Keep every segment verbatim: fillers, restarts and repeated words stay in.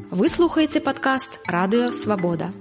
Вы слухаєте падкаст Радыё Свабода.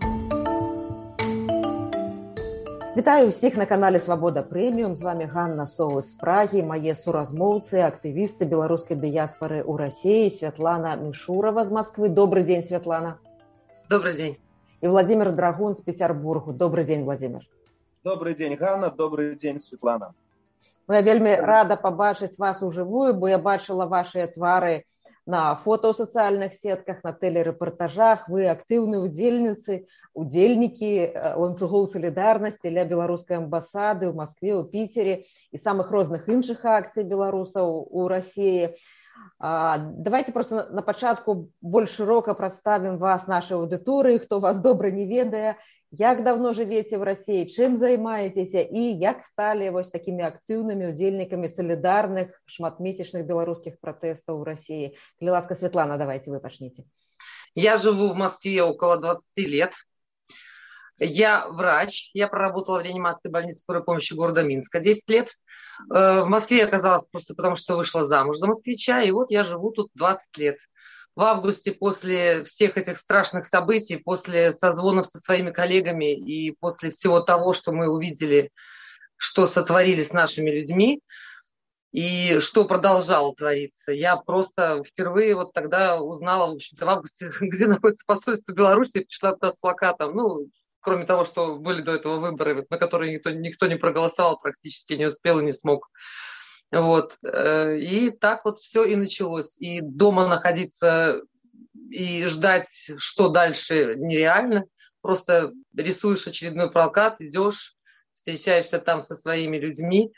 Вітаю ўсіх на канале Свабода Прэміум. З вами Ганна Совы з Прагі, мае суразмоўцы, актывісты беларускай дыяспары ў Расіі, Святлана Мішурова з Москвы. Добрый день, Святлана. Добрый день. И Владимир Драгун з Петербургу. Добрый день, Владимир. Добрый день, Ганна. Добрый день, Светлана. Ну, я вельмі рада побачыць вас ужывую, бо я бачыла ваши твары на фото ў сацыяльных сетках, на телерэпартажах. Вы актыўныя удзельніцы, удзельнікі ланцугоў салідарнасці ля беларускай амбасады ў Москве, ў Піцері і самых розных іншых акцый беларусаў у Расіі. Давайте просто на пачатку больш шырока прадставім вас нашай аўдыторыі, хто вас добра не ведае. Як давно жывеце в России, чым займаецеся і як сталі вось такімі актыўнымі удзельнікамі салідарных шматмесячных беларускіх пратэстаў у России? Калі ласка, Светлана, давайте вы пачніце. Я живу в Москве около двадцати лет. Я врач. Я проработала в реанимации больницы скорой помощи города Минска десять лет. В Москве я оказалась просто потому, что вышла замуж за москвича, и вот я живу тут двадцать лет. В августе, после всех этих страшных событий, после созвонов со своими коллегами и после всего того, что мы увидели, что сотворили с нашими людьми и что продолжало твориться, я просто впервые вот тогда узнала, в общем-то, в августе, где находится посольство Беларуси, пришла туда с плакатом, ну, кроме того, что были до этого выборы, на которые никто, никто не проголосовал, практически не успел и не смог. Вот. И так вот все и началось. И дома находиться и ждать, что дальше, нереально. Просто рисуешь очередной плакат, идешь, встречаешься там со своими людьми.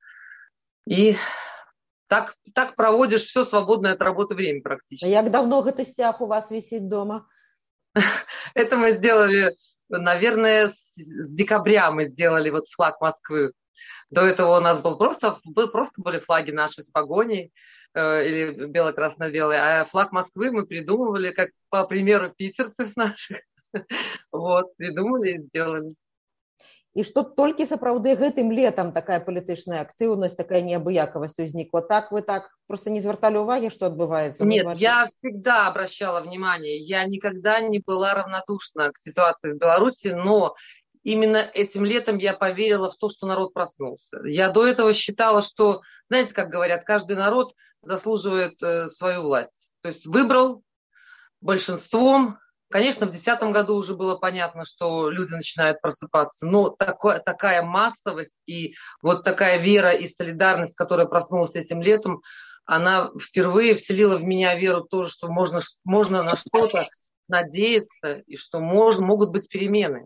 И так, так проводишь все свободное от работы время практически. А як давно гэты сцяг у вас висит дома? Это мы сделали, наверное, с декабря мы сделали вот флаг Москвы. До этого у нас был просто, был, просто были флаги наши с погоней, э, или бело-красно-белые, а флаг Москвы мы придумывали, как по примеру питерцев наших. Вот, придумали и сделали. И что только сапраўды гэтым летом такая палітычная актыўнасць, такая неабыякавасць узнікла. Так вы так просто не звертали уваги, что отбывается? Нет, я всегда обращала внимание. Я никогда не была равнодушна к ситуации в Беларуси, но именно этим летом я поверила в то, что народ проснулся. Я до этого считала, что, знаете, как говорят, каждый народ заслуживает э, свою власть. То есть выбрал большинством. Конечно, в две тысячи десятом году уже было понятно, что люди начинают просыпаться, но такое, такая массовость и вот такая вера и солидарность, которая проснулась этим летом, она впервые вселила в меня веру тоже, что можно, можно на что-то надеяться и что можно, могут быть перемены.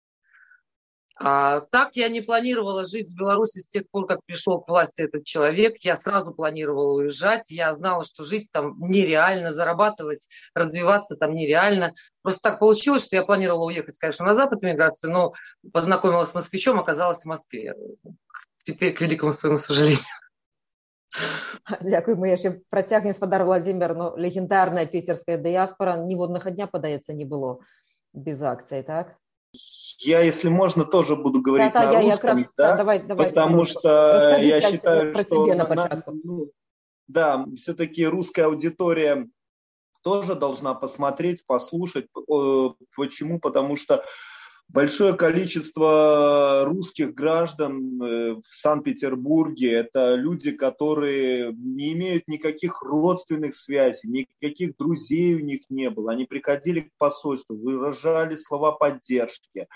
А так я не планировала жить в Беларуси с тех пор, как пришел к власти этот человек. Я сразу планировала уезжать. Я знала, что жить там нереально, зарабатывать, развиваться там нереально. Просто так получилось, что я планировала уехать, конечно, на Запад в эмиграцию, но познакомилась с москвичом, оказалась в Москве. Теперь, к великому своему сожалению. Дякую, мы еще протягнем, спадар Владимир, но легендарная питерская диаспора ніводнага дня, подається, не было без акций, так? Я, если можно, тоже буду говорить да, на да, русском, раз, да, да, давай, давай, потому что расскажи я про считаю, про что на на, ну, да, все-таки русская аудитория тоже должна посмотреть, послушать. Почему? Потому что большое количество русских граждан в Санкт-Петербурге – это люди, которые не имеют никаких родственных связей, никаких друзей у них не было. Они приходили к посольству, выражали слова поддержки,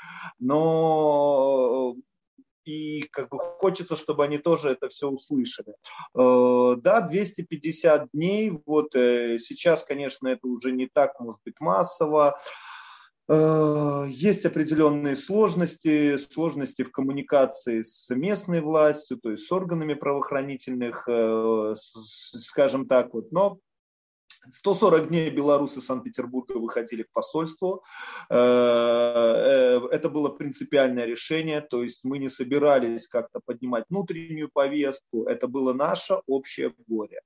но и как бы хочется, чтобы они тоже это все услышали. Да, двести пятьдесят дней, вот сейчас, конечно, это уже не так, может быть, массово. Есть определенные сложности, сложности в коммуникации с местной властью, то есть с органами правоохранительных, скажем так, вот, но сто сорок дней белорусы Санкт-Петербурга выходили к посольству. Это было принципиальное решение, то есть мы не собирались как-то поднимать внутреннюю повестку, это было наше общее горе.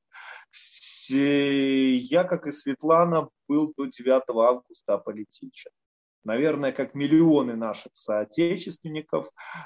Я, как и Светлана, был до девятого августа аполитичен. Наверное, как миллионы наших соотечественников,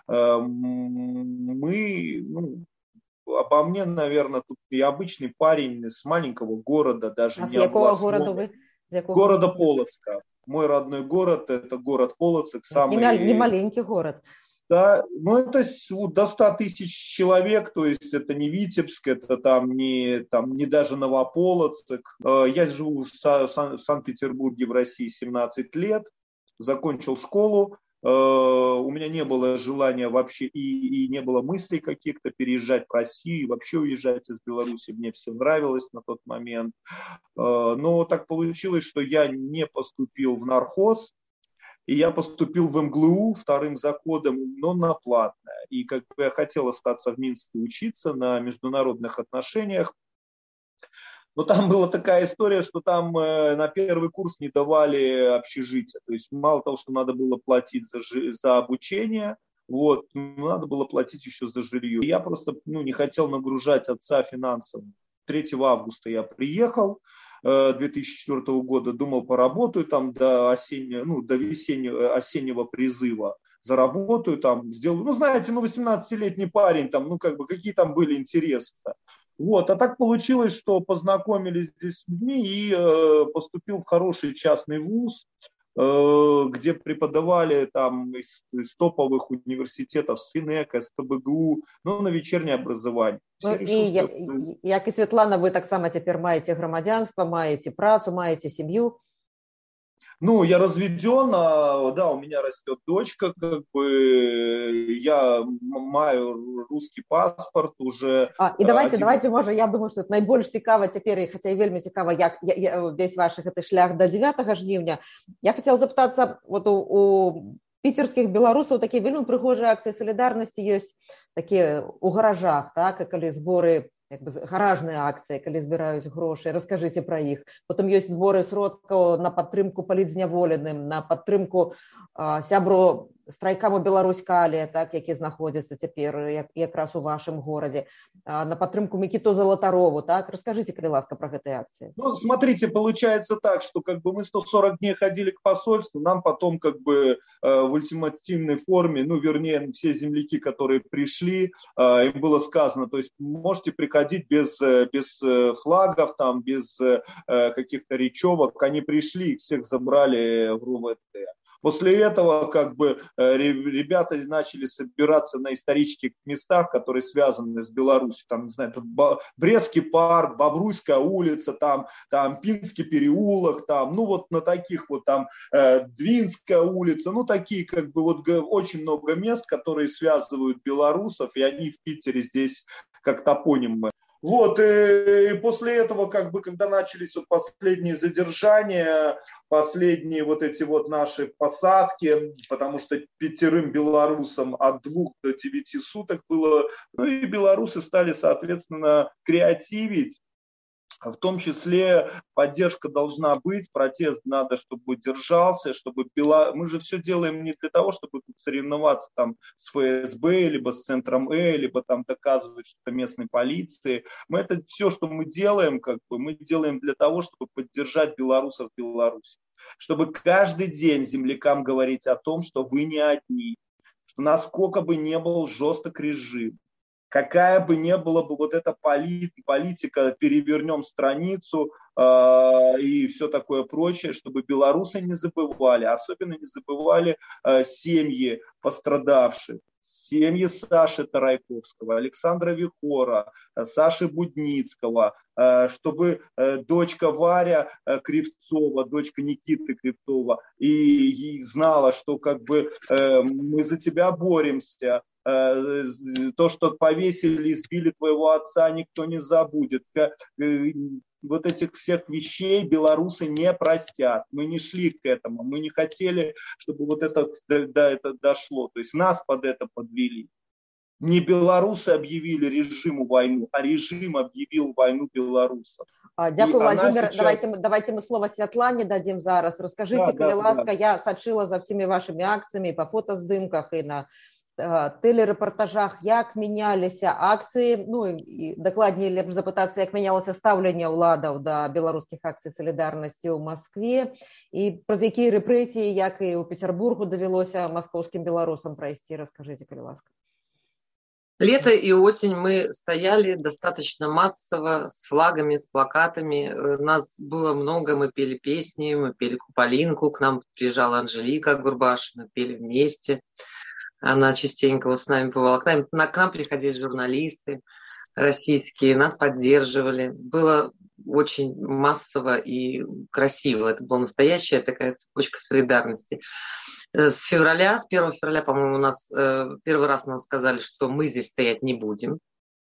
мы, ну, обо мне, наверное, тут я обычный парень с маленького города, даже а не с какого областного. города вы? Города Полоцка. Мой родной город – это город Полоцк. Самый... Не маленький город. Да, ну это до ста тысяч человек, то есть это не Витебск, это там не, там, не даже Новополоцк. Я живу в Санкт-Петербурге в России семнадцать лет, закончил школу. У меня не было желания вообще и, и не было мыслей каких-то переезжать в Россию, вообще уезжать из Беларуси. Мне все нравилось на тот момент. Но так получилось, что я не поступил в нархоз, и я поступил в эм гэ эл у вторым закодом, но на платное. И как бы я хотел остаться в Минске учиться на международных отношениях. Но там была такая история, что там э, на первый курс не давали общежития. То есть мало того, что надо было платить за, за обучение, вот, надо было платить еще за жилье. И я просто ну, не хотел нагружать отца финансово. третьего августа я приехал э, две тысячи четвёртого года, думал, поработаю там до осеннего, ну, до весеннего, осеннего призыва. Заработаю там, сделаю. Ну, знаете, ну, восемнадцатилетний парень, там, ну, как бы, какие там были интересы-то. Вот, а так получилось, что познакомились здесь с людьми и э, поступил в хороший частный вуз, э, где преподавали там из, из топовых университетов, с Финека, с тэ бэ гэ у, ну, на вечернее образование. Ну, решил, і, що... як і Світлана, ви так само тепер маєте громадянство, маєте працю, маєте сім'ю. Ну, я разведен, а, да, у меня растет дочка, как бы, я маю русский паспорт уже. А, і давайте, один... давайте, може, я думаю, що найбільш цікаво тепер, хоча і вельми цікаво, як я, я, весь ваш шлях до дев'ятого жнівня. Я хотела запитатися, вот у, у питерских белорусов такие вельми пригожие акции солидарности есть, такие у гаражах, так, и коли збори, як би, гаражні акції, коли збирають гроші, розкажіть про їх. Потім є збори сродків на підтримку політзняволеним, на підтримку а, сябру страйкаму Беларуськалі, так, які знаходяться тепер як, якраз у вашому городі, а, на підтримку Микиту Золотарову, так? Розкажіть, коли ласка, про эти акции. Ну, смотрите, получается так, что как бы мы сто сорок дней ходили к посольству, нам потом как бы э, в ультимативной форме, ну, вернее, все земляки, которые пришли, э, им было сказано, то есть можете приходить без, без флагов, там, без э, каких-то речевок, они пришли, их всех забрали в эр у вэ тэ. После этого как бы ребята начали собираться на исторических местах, которые связаны с Беларусью. Там, не знаю, Брестский парк, Бобруйская улица, там, там Пинский переулок, там, ну вот на таких вот там Двинская улица, ну такие как бы вот очень много мест, которые связывают белорусов, и они в Питере здесь как топонимы. Вот, и после этого, как бы, когда начались вот последние задержания, последние вот эти вот наши посадки, потому что пятерым белорусам от двух до девяти суток было, ну и белорусы стали, соответственно, креативить. В том числе поддержка должна быть, протест надо, чтобы держался, чтобы Бела... мы же все делаем не для того, чтобы соревноваться там с эф эс бэ, либо с центром Э, либо там доказывать что-то местной полиции. Мы это все, что мы делаем, как бы, мы делаем для того, чтобы поддержать белорусов в Беларуси. Чтобы каждый день землякам говорить о том, что вы не одни, что насколько бы не был жесток режим, какая бы ни была бы вот эта политика, перевернем страницу э, и все такое прочее, чтобы белорусы не забывали, особенно не забывали э, семьи пострадавших, семьи Саши Тарайковского, Александра Вихора, Саши Будницкого, э, чтобы э, дочка Варя э, Кривцова, дочка Никиты Кривцова, и, и знала, что как бы э, мы за тебя боремся. То, что повесили, избили твоего отца, никто не забудет. Вот этих всех вещей белорусы не простят. Мы не шли к этому, мы не хотели, чтобы вот это до этого дошло. То есть нас под это подвели. Не белорусы объявили режиму войну, а режим объявил войну белорусам. Дякую, Владимир. Сейчас... Давайте, давайте мы слово Святлане дадим зараз. Расскажите, да, да, ласка, да. Я сочила за всеми вашими акциями по фотоздымках и на телерепортажах, як мінялися акції, ну і докладніше лепш запитатися, як мінялося ставлення уладаў да беларускіх акцій солідарності ў Москве і праз якія рэпрэсіі, як і ў Петербургу давялося маскоўскім беларусам прайсці, раскажыце, калі ласка. Лето и осень мы стояли достаточно массово с флагами, с плакатами. Нас было много, мы пели песни, мы пели «Куполинку», к нам приезжала Анжелика Гурбаш, мы пели вместе. Она частенько вот с нами бывала. К нам, к нам приходили журналисты российские, нас поддерживали. Было очень массово и красиво. Это была настоящая такая цепочка солидарности. С февраля, с первого февраля, по-моему, у нас э, первый раз нам сказали, что мы здесь стоять не будем.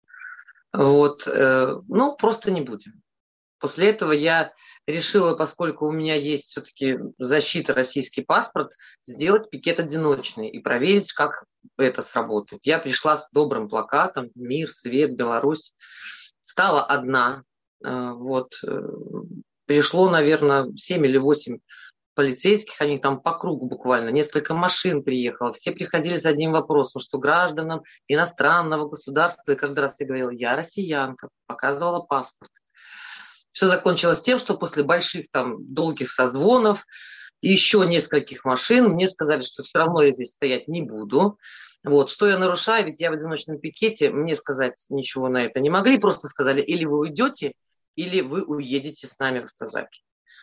Вот, э, ну, просто не будем. После этого я решила, поскольку у меня есть все-таки защита, российский паспорт, сделать пикет одиночный и проверить, как это сработает. Я пришла с добрым плакатом «Мир, свет, Беларусь». Стала одна. Э, вот, э, пришло, наверное, семь или восемь полицейских, они там по кругу буквально, несколько машин приехало, все приходили с одним вопросом, что гражданам иностранного государства, и каждый раз я говорила, я россиянка, показывала паспорт. Все закончилось тем, что после больших там долгих созвонов и еще нескольких машин мне сказали, что все равно я здесь стоять не буду. Вот, что я нарушаю, ведь я в одиночном пикете, мне сказать ничего на это не могли, просто сказали, или вы уйдете, или вы уедете с нами в автозаке.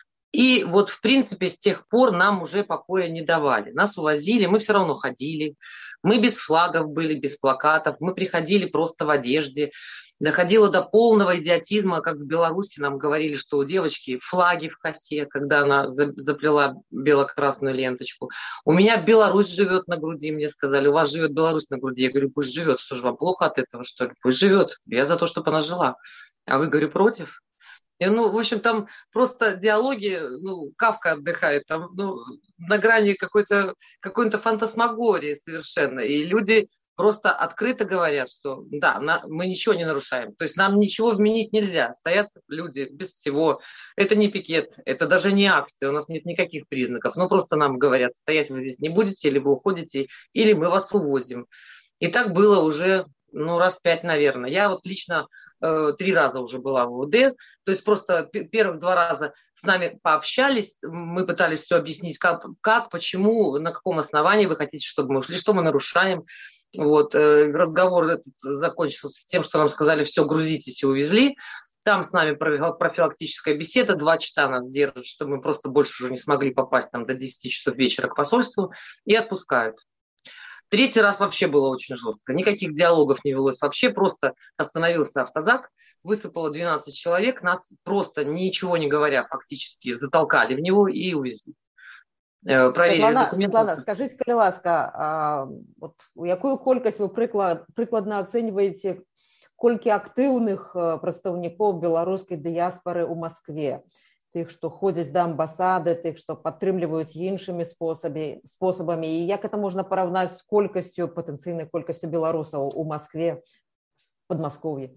И вот, в принципе, с тех пор нам уже покоя не давали. Нас увозили, мы все равно ходили. Мы без флагов были, без плакатов. Мы приходили просто в одежде. Доходило до полного идиотизма, как в Беларуси нам говорили, что у девочки флаги в косе, когда она заплела бело-красную ленточку. У меня Беларусь живет на груди, мне сказали, у вас живет Беларусь на груди. Я говорю, пусть живет, что же вам плохо от этого, что ли? Пусть живет, я за то, чтобы она жила. А вы, говорю, против? И, ну, в общем, там просто диалоги, ну, Кафка отдыхает, там, ну, на грани какой-то, какой-то фантасмагории совершенно. И люди просто открыто говорят, что да, на, мы ничего не нарушаем. То есть нам ничего вменить нельзя. Стоят люди без всего. Это не пикет, это даже не акция, у нас нет никаких признаков. Ну, просто нам говорят, стоять вы здесь не будете, или вы уходите, или мы вас увозим. И так было уже, ну, раз пять, наверное. Я вот лично э, три раза уже была в УВД. То есть просто первых два раза с нами пообщались. Мы пытались все объяснить, как, как, почему, на каком основании вы хотите, чтобы мы ушли, что мы нарушаем. Вот, э, разговор этот закончился тем, что нам сказали, все, грузитесь и увезли. Там с нами профилактическая беседа, два часа нас держат, чтобы мы просто больше уже не смогли попасть там, до десяти часов вечера к посольству, и отпускают. Третий раз вообще было очень жестко. Никаких диалогов не велось. Вообще просто остановился автозак, высыпало двенадцать человек, нас просто ничего не говоря фактически затолкали в него и увезли. Святлана, Святлана, скажите, калі ласка, а, вот, у якую колькасць вы прыклад, прыкладна ацэньваеце, колькі актыўных прадстаўнікоў беларускай дыяспары ў Маскве? Тых, што ходзяць да амбасады, тых, што падтрымліваюць іншымі спосабамі, спосабамі, і як это можна параўнаць з колькасцю, патэнцыйнай колькасцю беларусаў у Маскве, Подмосковье?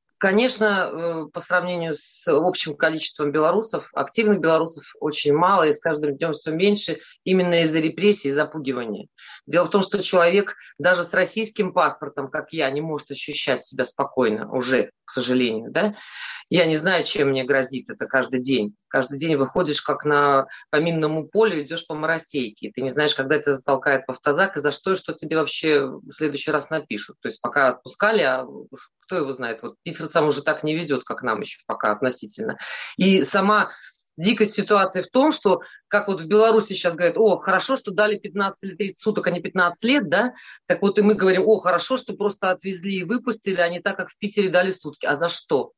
Конечно, по сравнению с общим количеством белорусов, активных белорусов очень мало, и с каждым днем все меньше, именно из-за репрессий и запугивания. Дело в том, что человек даже с российским паспортом, как я, не может ощущать себя спокойно уже, к сожалению, да? Я не знаю, чем мне грозит это каждый день. Каждый день выходишь как на, по минному полю, идешь по моросейке. Ты не знаешь, когда тебя затолкают в автозак и за что, и что тебе вообще в следующий раз напишут. То есть пока отпускали, а кто его знает, вот питерцам уже так не везет, как нам еще пока относительно. И сама дикость ситуации в том, что, как вот в Беларуси сейчас говорят, о, хорошо, что дали пятнадцать или тридцать суток, а не пятнадцать лет, да, так вот и мы говорим, о, хорошо, что просто отвезли и выпустили, а не так, как в Питере дали сутки. А за что?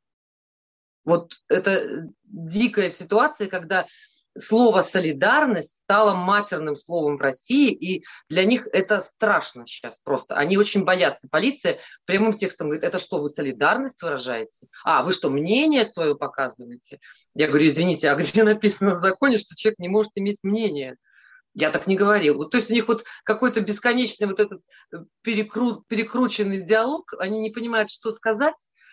Вот это дикая ситуация, когда слово «солидарность» стало матерным словом в России, и для них это страшно сейчас просто. Они очень боятся. Полиция прямым текстом говорит, это что, вы солидарность выражаете? А, вы что, мнение свое показываете? Я говорю, извините, а где написано в законе, что человек не может иметь мнение? Я так не говорил. Вот, то есть у них вот какой-то бесконечный вот этот перекру... перекрученный диалог, они не понимают, что сказать,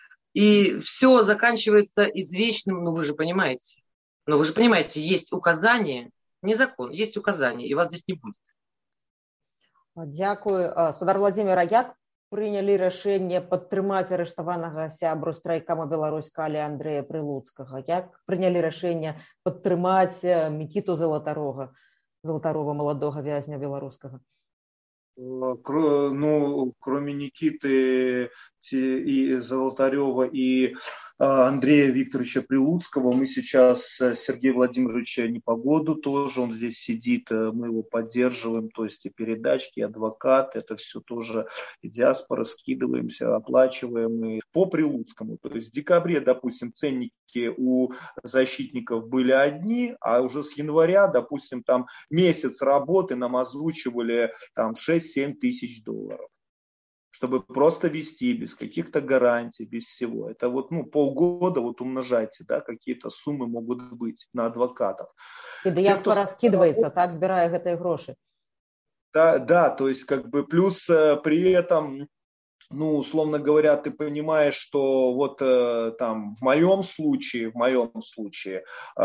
и все заканчивается извечным, ну вы же понимаете. Но вы же понимаете, есть указание, не закон, есть указание, и вас здесь не будет. Дякую. Спадар Владимира, як прынялі рашэнне падтрымаць арыштаванага сябру страйкама Беларусь-Калі Андрэя Прылуцкага? Як прынялі рашэнне падтрымаць Мікіту Залатарога, Залатарова, маладога вязня беларускага? Ну, кроме Никиты и Золотарева и Андрея Викторовича Прилуцкого, мы сейчас Сергея Владимировича Непогоду тоже, он здесь сидит, мы его поддерживаем, то есть и передачки, и адвокат, это все тоже и диаспора, скидываемся, оплачиваем и по Прилуцкому. То есть в декабре, допустим, ценники у защитников были одни, а уже с января, допустим, там месяц работы нам озвучивали там шесть-семь тысяч долларов. Чтобы просто вести без каких-то гарантий, без всего. Это вот ну, полгода вот умножайте, да, какие-то суммы могут быть на адвокатов. И диаспора скидывается, так, збирая гэтыя гроши. Да, да, то есть как бы плюс э, при этом, ну, условно говоря, ты понимаешь, что вот э, там в моем случае, в моем случае,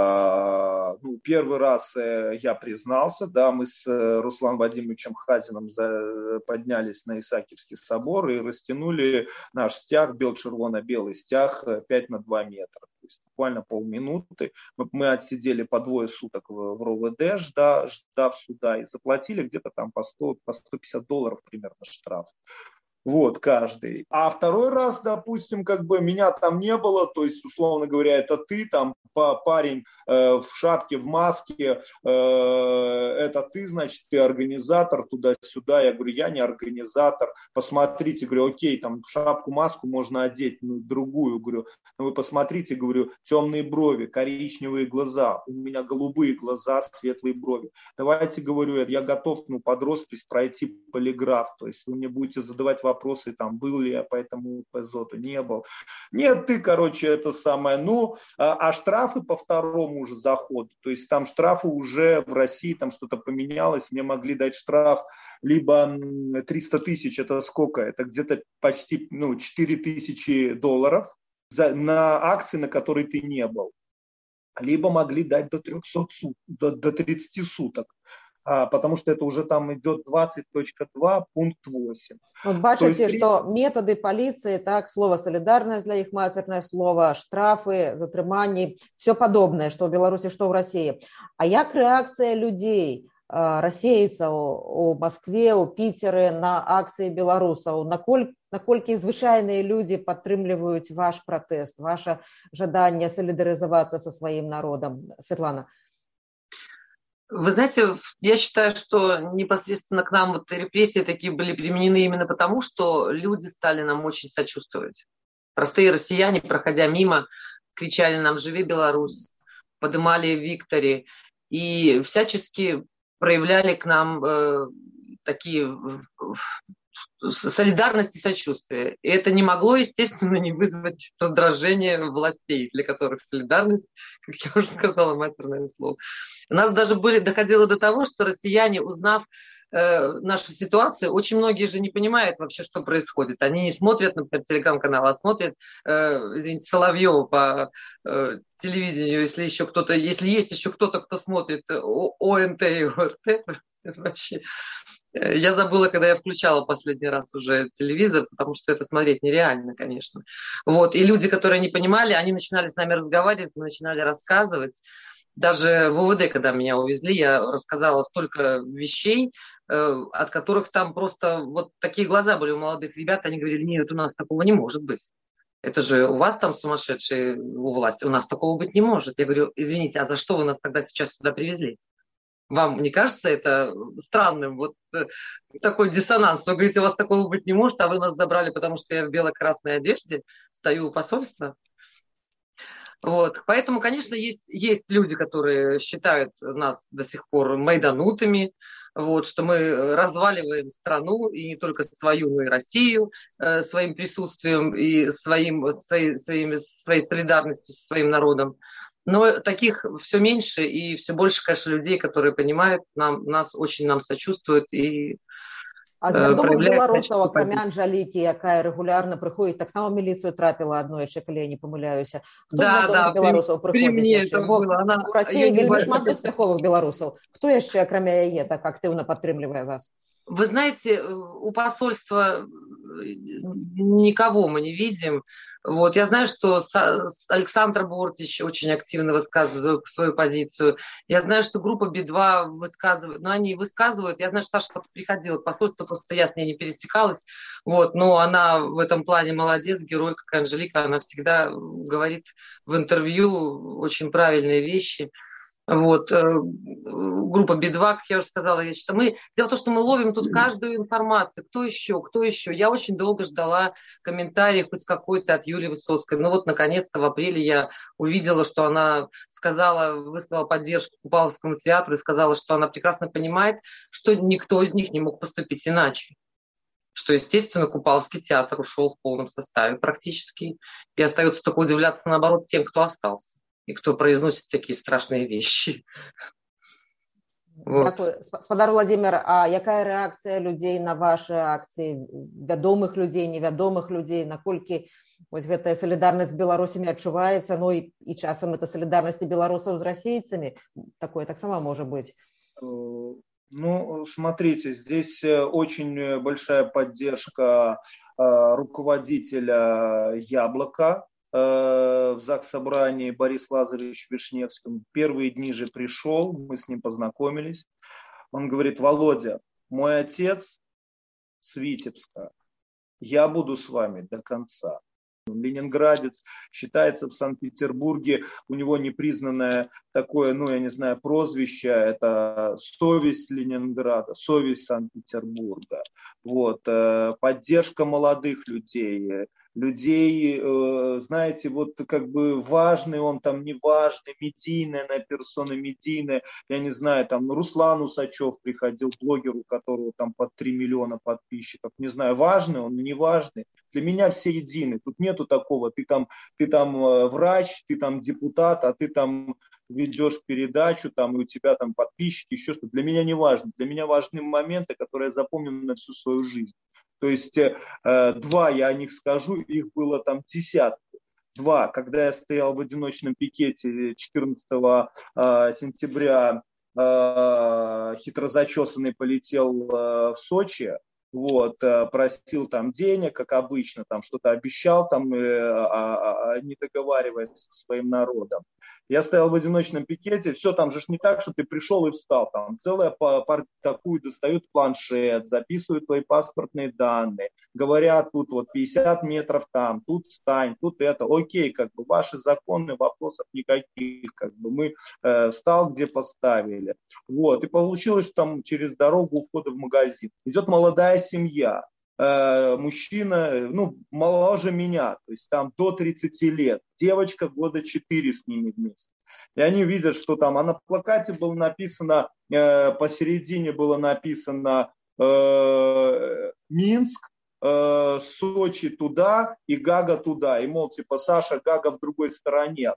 э, ну, первый раз э, я признался, да, мы с э, Русланом Вадимовичем Хазиным за, поднялись на Исаакиевский собор и растянули наш стяг, бел-червоно-белый стяг, пять на два метра. То есть буквально полминуты. Мы, мы отсидели по двое суток в, в РОВД, жда, ждав суда, и заплатили где-то там по сто, по сто пятьдесят долларов примерно штраф. Вот, каждый. А второй раз, допустим, как бы меня там не было, то есть, условно говоря, это ты, там, парень э, в шапке, в маске, э, это ты, значит, ты организатор туда-сюда. Я говорю, я не организатор. Посмотрите, говорю, окей, там шапку, маску можно одеть, ну, другую, говорю. Но вы посмотрите, говорю, темные брови, коричневые глаза, у меня голубые глаза, светлые брови. Давайте, говорю, я готов, ну, под роспись пройти полиграф, то есть вы мне будете задавать вопросы. Вопросы, там, был ли я по этому эпизоду, не был. Нет, ты, короче, это самое. Ну, а, а штрафы по второму уже заходу, то есть там штрафы уже в России, там что-то поменялось, мне могли дать штраф либо триста тысяч, это сколько? Это где-то почти ну, четыре тысячи долларов за, на акции, на которые ты не был. Либо могли дать до трехсот суток, до, до тридцати суток. А, потому что это уже там идет двадцать точка два пункт восемь. Вот бачите, есть... что методы полиции, так, слово солидарность для их матерное слово, штрафы, затрыманні, все подобное, что в Беларуси, что в России. А як реакция людей, расейцаў у Москве, у Питере на акции белорусов? Наколь, наколькі звычайные люди подтрымліваюць ваш протест, ваше жаданне солидаризоваться со своим народом? Светлана. Вы знаете, я считаю, что непосредственно к нам вот репрессии такие были применены именно потому, что люди стали нам очень сочувствовать. Простые россияне, проходя мимо, кричали нам «Живи Беларусь!», подымали Виктори и всячески проявляли к нам э, такие солидарность и сочувствие. И это не могло, естественно, не вызвать раздражение властей, для которых солидарность, как я уже сказала, матерное слово. У нас даже были, доходило до того, что россияне, узнав э, нашу ситуацию, очень многие же не понимают вообще, что происходит. Они не смотрят, например, телеграм-канал, а смотрят, э, извините, Соловьева по э, телевидению, если еще кто-то, если есть еще кто-то, кто смотрит ОНТ и ОРТ, вообще... Я забыла, когда я включала последний раз уже телевизор, потому что это смотреть нереально, конечно. Вот. И люди, которые не понимали, они начинали с нами разговаривать, начинали рассказывать. Даже в УВД, когда меня увезли, я рассказала столько вещей, от которых там просто вот такие глаза были у молодых ребят. Они говорили, нет, у нас такого не может быть. Это же у вас там сумасшедшие у власти, у нас такого быть не может. Я говорю, извините, а за что вы нас тогда сейчас сюда привезли? Вам не кажется это странным? Вот такой диссонанс. Вы говорите, у вас такого быть не может, а вы нас забрали, потому что я в бело-красной одежде стою у посольства. Вот. Поэтому, конечно, есть, есть люди, которые считают нас до сих пор майданутыми, вот, что мы разваливаем страну, и не только свою, но и Россию э, своим присутствием и своим, своей, своими, своей солидарностью со своим народом. Но таких все меньше и все больше, конечно, людей, которые понимают, нам, нас очень нам сочувствуют и а з вядомых беларусаў, акрамя Анжалікі, якая рэгулярна прыходзіць, таксама міліцыю трапіла аднойчы, калі я не памыляюся. Хто да, з да, беларусаў прыходзіць? Бо Она... у Расіі вельмі шмат успяховых беларусаў. Хто яшчэ, акрамя яе, так актыўна падтрымлівае вас? Вы знаете, у посольства никого мы не видим. Вот. Я знаю, что Александр Бортич очень активно высказывает свою позицию. Я знаю, что группа Би два высказывает, но они высказывают. Я знаю, что Саша приходила в посольство, просто я с ней не пересекалась. Вот. Но она в этом плане молодец, герой, как Анжелика. Она всегда говорит в интервью очень правильные вещи. Вот. Группа Би два, как я уже сказала, я считаю, мы... Дело в том, что мы ловим тут каждую информацию. Кто еще, кто еще. Я очень долго ждала комментариев хоть какой-то от Юлии Высоцкой. Ну вот, наконец-то, в апреле я увидела, что она сказала, высказала поддержку Купаловскому театру и сказала, что она прекрасно понимает, что никто из них не мог поступить иначе. Что, естественно, Купаловский театр ушел в полном составе практически. И остается только удивляться, наоборот, тем, кто остался. И кто произносит такие страшные вещи. Вот. Спадар Владимир, а якая рэакцыя людзей на ваши акцыі, вядомых людзей, невядомых людзей, наколькі вось гэтая салідарнасць з беларусамі адчуваецца, ну і, і часам это салідарнасць беларусаў з расейцамі, такое таксама может быть? Ну, смотрите, здесь очень большая поддержка руководителя «Яблока», в Заксобрании Борис Лазаревич Вишневский. Первые дни же пришел, мы с ним познакомились. Он говорит: Володя, мой отец с Витебска, я буду с вами до конца. Ленинградец, считается в Санкт-Петербурге, у него непризнанное такое, ну я не знаю, прозвище, это совесть Ленинграда, совесть Санкт-Петербурга. Вот, поддержка молодых людей, людей, знаете, вот как бы важный он там, не важный, медийная персона, медийная, я не знаю, там Руслан Усачев приходил, блогер, у которого там под три миллиона подписчиков, не знаю, важный он, не важный. Для меня все едины, тут нету такого, ты там, ты там врач, ты там депутат, а ты там ведешь передачу, там, и у тебя там подписчики, еще что-то. Для меня не важно, для меня важны моменты, которые я запомню на всю свою жизнь. То есть э, два, я о них скажу, их было там десятки. Два, когда я стоял в одиночном пикете четырнадцатого сентября, э, хитро зачесанный полетел э, в Сочи, вот, просил там денег, как обычно, там что-то обещал, там, э, а, а, не договариваясь со своим народом. Я стоял в одиночном пикете, все там же не так, что ты пришел и встал, там целая партия такую достают планшет, записывают твои паспортные данные, говорят, тут вот пятьдесят метров там, тут встань, тут это, окей, как бы ваши законы, вопросов никаких, как бы мы э, встал, где поставили. Вот, и получилось, что там через дорогу у входа в магазин идет молодая семья. Мужчина, ну, моложе меня, то есть там до тридцати лет, девочка года четыре с ними вместе. И они видят, что там, а на плакате было написано, э, посередине было написано э, Минск, э, Сочи туда и Гага туда. И, мол, типа, Саша, Гага в другой стороне.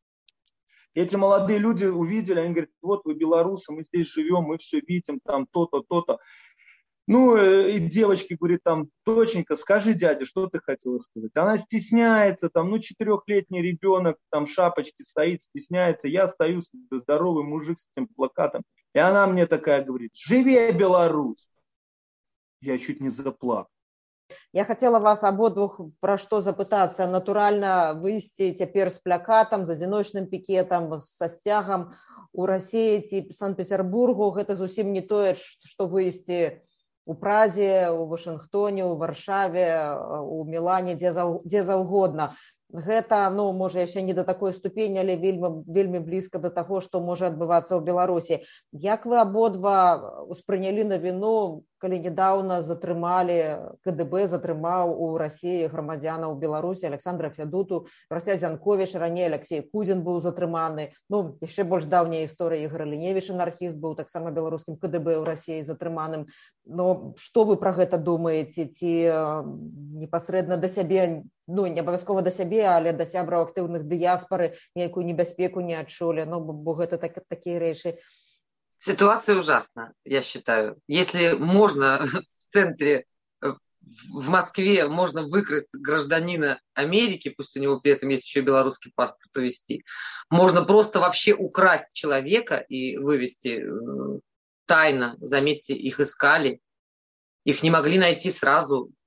Эти молодые люди увидели, они говорят: вот вы белорусы, мы здесь живем, мы все видим, там то-то, то-то. Ну, и девочки говорит там: доченька, скажи дяде, что ты хотела сказать. Она стесняется, там, ну, четырехлетний ребенок, там, в шапочке стоит, стесняется. Я стою, здоровый мужик с этим плакатом. И она мне такая говорит: живи, Беларусь. Я чуть не заплакал. Я хотела вас абодвух пра што запытацца. Натуральна, выйсці цяпер з плакатам, з адзіночным пікетам, са сцягам у Расіі ці Санкт-Петербургу, гэта зусім не тое, што выйсці у Празе, у Вашынгтоне, у Варшаве, у Мілане, дзе, зау, дзе заўгодна. Гэта, ну, можа, яшчэ не да такой ступені, але вельмі, вельмі блізка да таго, што можа адбывацца ў Беларусі. Як вы абодва успрынялі навіну, калі нядаўна затрымалі, КДБ затрымаў у Расіі грамадзянаў Беларусі Александра Фядуту, Растя Зянковіч, раней Алексей Кудзін быў затрыманы, ну, яшчэ больш даўняя гісторыя, Ігор Ліневіч, анархіст, быў таксама беларускім КДБ ў Расіі затрыманым. Ну, што вы пра гэта думаеце? Ці непасрэдна да сябе, ну, не абавязкова да сябе, але да сябраў актыўных дыяспары ніякую небяспеку не адчулі? Ну, бо гэта так, такія рэчы. Ситуация ужасна, я считаю. Если можно в центре, в Москве, можно выкрасть гражданина Америки, пусть у него при этом есть еще и белорусский паспорт, увезти, можно просто вообще украсть человека и вывести тайно. Заметьте, их искали, их не могли найти сразу.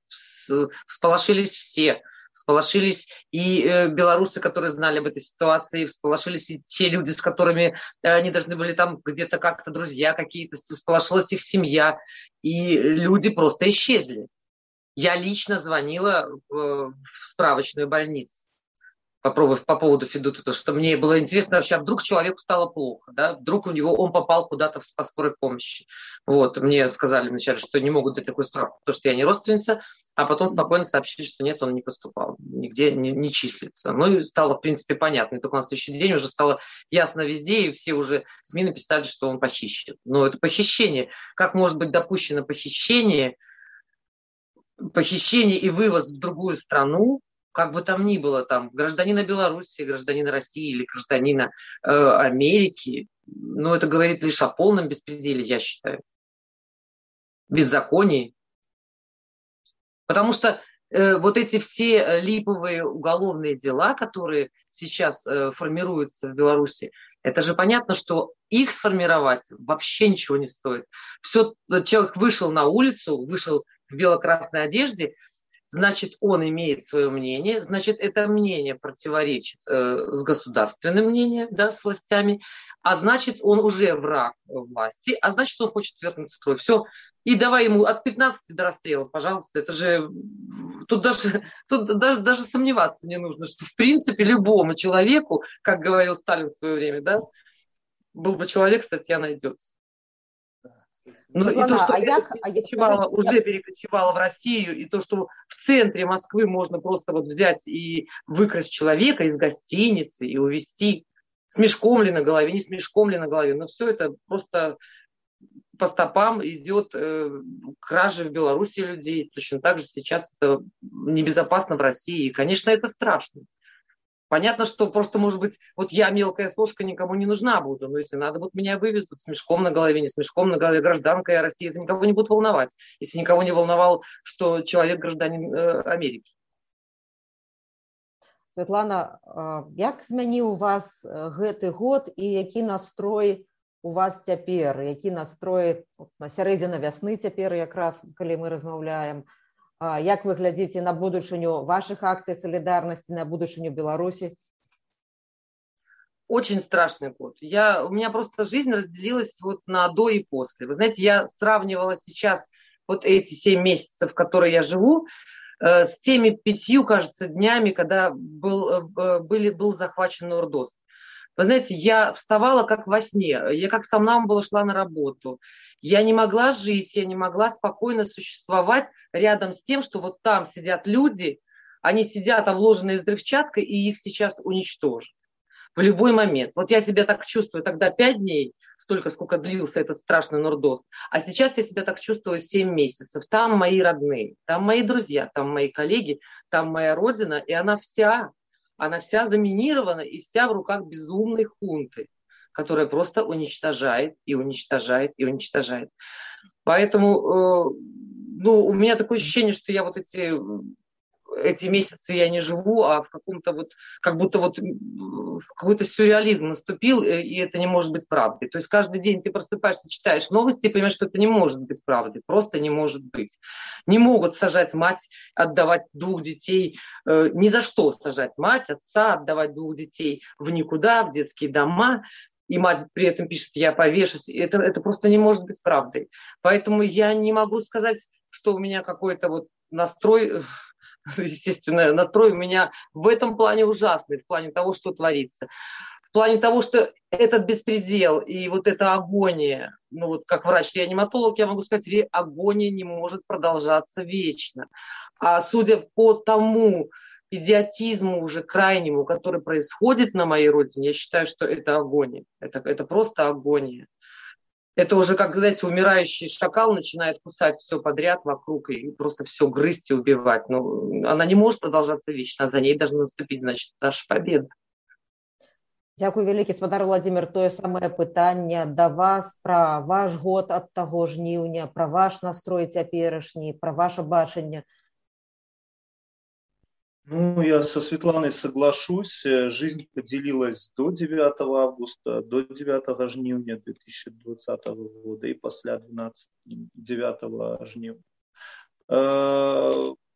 всполошились все. Всполошились и э, белорусы, которые знали об этой ситуации, всполошились и те люди, с которыми э, они должны были там где-то как-то друзья какие-то, всполошилась их семья, и люди просто исчезли. Я лично звонила э, в справочную больницу попробовав по поводу Федута, потому что мне было интересно вообще, а вдруг человеку стало плохо, да, вдруг у него он попал куда-то в, по скорой помощи. Вот, мне сказали вначале, что не могут дать такой справку, потому что я не родственница, а потом спокойно сообщили, что нет, он не поступал, нигде не, не числится. Ну и стало, в принципе, понятно. И только на следующий день уже стало ясно везде, и все уже СМИ написали, что он похищен. Но это похищение. Как может быть допущено похищение, похищение и вывоз в другую страну, как бы там ни было, там, гражданина Беларуси, гражданина России или гражданина э, Америки, ну, это говорит лишь о полном беспределе, я считаю. Беззаконии. Потому что э, вот эти все липовые уголовные дела, которые сейчас э, формируются в Беларуси, это же понятно, что их сформировать вообще ничего не стоит. Все, человек вышел на улицу, вышел в бело-красной одежде, значит, он имеет свое мнение, значит, это мнение противоречит э, с государственным мнением, да, с властями, а значит, он уже враг власти, а значит, он хочет свергнуть строй. Все, и давай ему от пятнадцати до расстрела, пожалуйста. Это же, тут даже, тут даже, даже сомневаться не нужно, что, в принципе, любому человеку, как говорил Сталин в свое время, да, был бы человек, статья найдется. Ну, и то, что а як, перекочевало, а уже перекочевало в Россию, и то, что в центре Москвы можно просто вот взять и выкрасть человека из гостиницы и увезти с мешком ли на голове, не с мешком ли на голове, но все это просто по стопам идет э, кражи в Беларуси людей. Точно так же сейчас это небезопасно в России. И, конечно, это страшно. Понятно, что просто, может быть, вот я мелкая сошка никому не нужна буду, но если надо, вот меня вывезут с мешком на голове, не с мешком на голове, гражданка я России, это никого не будет волновать, если никого не волновал, что человек гражданин э, Америки. Светлана, як змяніў вас гэты год і які настрой у вас цяпер, які настрой на сярэдзіна вясны цяпер якраз, калі мы размаўляем? Як вы глядзіце на будучыню ваших акций солидарности, на будучыню Беларуси? Очень страшный год. Я, у меня просто жизнь разделилась вот на до и после. Вы знаете, я сравнивала сейчас вот эти семь месяцев, которые я живу, э, с теми пятью, кажется, днями, когда был, э, были, был захвачен Нордост. Вы знаете, я вставала как во сне, я как сомнамбула шла на работу. Я не могла жить, я не могла спокойно существовать рядом с тем, что вот там сидят люди, они сидят обложенные взрывчаткой, и их сейчас уничтожат в любой момент. Вот я себя так чувствую тогда пять дней, столько, сколько длился этот страшный Нордост, а сейчас я себя так чувствую семь месяцев. Там мои родные, там мои друзья, там мои коллеги, там моя родина, и она вся... Она вся заминирована и вся в руках безумной хунты, которая просто уничтожает и уничтожает и уничтожает. Поэтому э, ну, у меня такое ощущение, что я вот эти, эти месяцы я не живу, а в каком-то вот, как будто вот какой-то сюрреализм наступил, и это не может быть правдой. То есть каждый день ты просыпаешься, читаешь новости и понимаешь, что это не может быть правдой, просто не может быть. Не могут сажать мать, отдавать двух детей, э, ни за что сажать мать, отца, отдавать двух детей в никуда, в детские дома, и мать при этом пишет, я повешусь. Это, это просто не может быть правдой. Поэтому я не могу сказать, что у меня какой-то вот настрой... Естественно, настрой у меня в этом плане ужасный, в плане того, что творится. В плане того, что этот беспредел и вот эта агония, ну вот как врач-реаниматолог я могу сказать, агония не может продолжаться вечно. А судя по тому идиотизму уже крайнему, который происходит на моей родине, я считаю, что это агония. Это, это просто агония. Это уже, как, знаете, умирающий шакал начинает кусать все подряд вокруг и просто все грызть и убивать. Но она не может продолжаться вечно, а за ней должна наступить, значит, наша победа. Дякую вялікі, спадар Владимир. Тое самае пытанне да вас пра ваш год ад таго жніўня, пра ваш настрой цяперашні, пра ваше бачанне. Ну, я со Светланой соглашусь. Жизнь поделилась до девятого августа, до девятого жніўня две тысячи двадцатого года и после девятого жніўня.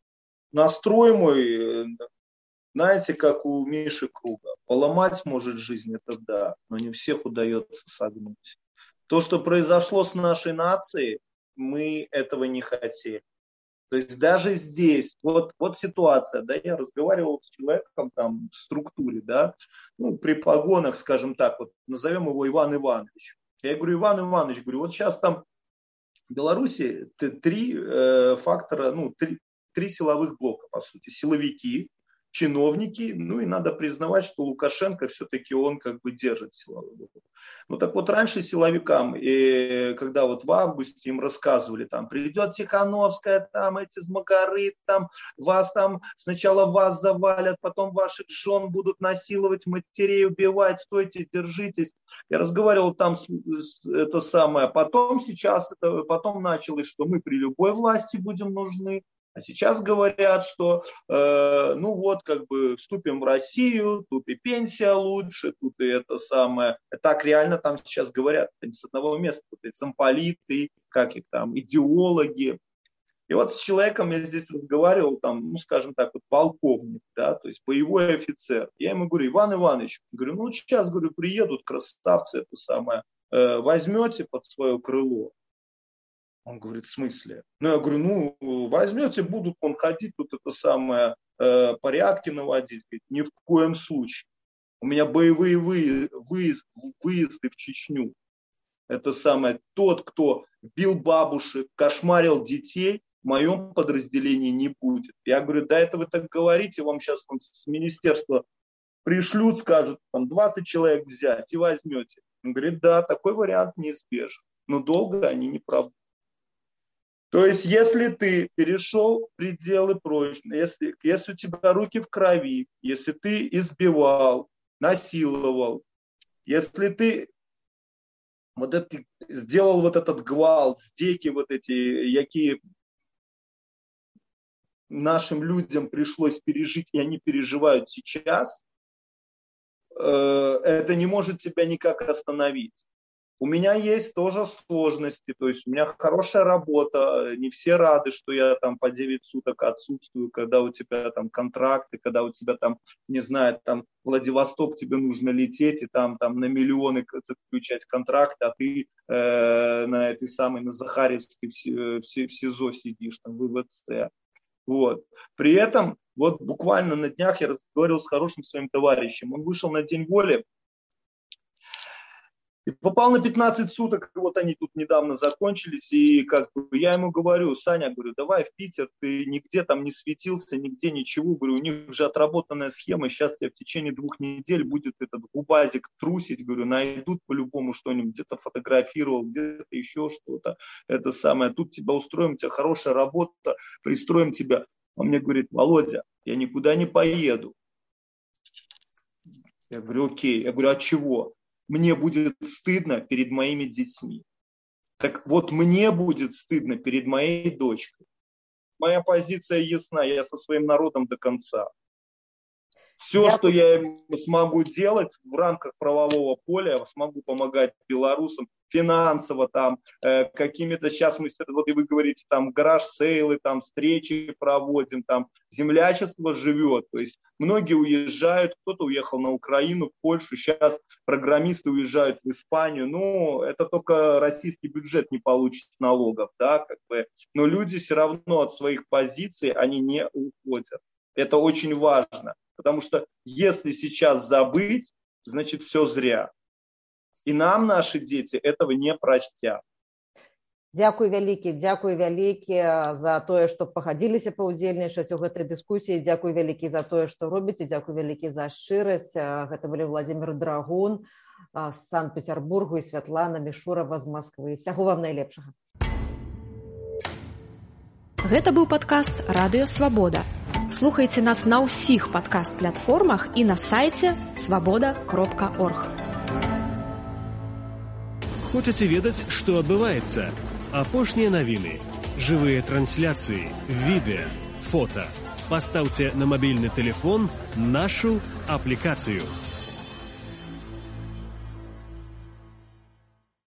настрой мой, знаете, как у Миши Круга. Поломать может жизнь, это да, но не всех удается согнуть. То, что произошло с нашей нацией, мы этого не хотели. То есть даже здесь, вот, вот ситуация, да, я разговаривал с человеком там в структуре, да, ну, при погонах, скажем так, вот назовем его Иван Иванович. Я говорю, Иван Иванович, говорю, вот сейчас там в Беларуси три э, фактора, ну, три, три силовых блока, по сути, силовики, чиновники, ну и надо признавать, что Лукашенко все-таки он как бы держит силовой блок. Ну так вот раньше силовикам, и когда вот в августе им рассказывали, там придет Тихановская, там эти змагары, там вас там сначала вас завалят, потом ваших жен будут насиловать, матерей убивать, стойте, держитесь. Я разговаривал там это самое, потом сейчас, это, потом началось, что мы при любой власти будем нужны. А сейчас говорят, что э, ну вот, как бы вступим в Россию, тут и пенсия лучше, тут и это самое. Так реально там сейчас говорят, они с одного места, тут и замполиты, как их там, идеологи. И вот с человеком я здесь разговаривал, там, ну скажем так, вот полковник, да, то есть боевой офицер. Я ему говорю, Иван Иванович, говорю, ну сейчас, говорю, приедут красавцы, это самое, э, возьмете под свое крыло. Он говорит, в смысле? Ну, я говорю, ну, возьмете, будут он ходить, тут это самое, э, порядки наводить. Говорит, ни в коем случае. У меня боевые вы, выезд, выезды в Чечню. Это самое, тот, кто бил бабушек, кошмарил детей, в моем подразделении не будет. Я говорю, да это вы так говорите, вам сейчас с министерства пришлют, скажут, там двадцать человек взять и возьмете. Он говорит, да, такой вариант неизбежен. Но долго они не правдут. То есть, если ты перешел пределы прочно, если, если у тебя руки в крови, если ты избивал, насиловал, если ты вот это, сделал вот этот гвалт, здеки вот эти, якие нашим людям пришлось пережить, и они переживают сейчас, э, это не может тебя никак остановить. У меня есть тоже сложности, то есть у меня хорошая работа, не все рады, что я там по девять суток отсутствую, когда у тебя там контракты, когда у тебя там, не знаю, там Владивосток, тебе нужно лететь и там, там на миллионы заключать контракты, а ты э, на этой самой, на Захаревской в, в, в СИЗО сидишь, там в ИВЦ. Вот. При этом, вот буквально на днях я разговаривал с хорошим своим товарищем, он вышел на День воли, и попал на пятнадцать суток, вот они тут недавно закончились, и как бы я ему говорю, Саня, говорю, давай в Питер, ты нигде там не светился, нигде ничего, говорю, у них же отработанная схема, сейчас тебя в течение двух недель будет этот губазик трусить, говорю, найдут по-любому что-нибудь, где-то фотографировал, где-то еще что-то, это самое, тут тебя устроим, у тебя хорошая работа, пристроим тебя. Он мне говорит, Володя, я никуда не поеду. Я говорю, окей, я говорю, а чего? Мне будет стыдно перед моими детьми. Так вот, мне будет стыдно перед моей дочкой. Моя позиция ясна, я со своим народом до конца. Все, я... что я смогу делать в рамках правового поля, смогу помогать белорусам финансово, там, э, какими-то, сейчас мы, вот и вы говорите, там, гараж-сейлы, там, встречи проводим, там, землячество живет, то есть многие уезжают, кто-то уехал на Украину, в Польшу, сейчас программисты уезжают в Испанию, ну, это только российский бюджет не получит налогов, да, как бы, но люди все равно от своих позиций, они не уходят, это очень важно, потому что если сейчас забыть, значит, все зря. І нам наші діти этого не простят. Дзякуй вялікі, дзякуй вялікі за тое, што пагадзіліся паўдзельнічаць у гэтай дыскусіі. Дзякуй вялікі за тое, што робіце. Дзякуй вялікі за шчырасць. Гэта былі Владзімир Драгун з Санкт-Петербургу і Святлана Мішурава з Масквы. Всяго вам найлепшага. Гэта быў падкаст «Радыё Свабода». Слухайце нас на ўсіх падкаст-платформах і на сайце свабода кропка орг. Хочаце ведаць, што адбываецца? Апошнія навіны, жывыя трансляцыі, відэа, фота. Пастаўце на мабільны тэлефон нашу аплікацыю.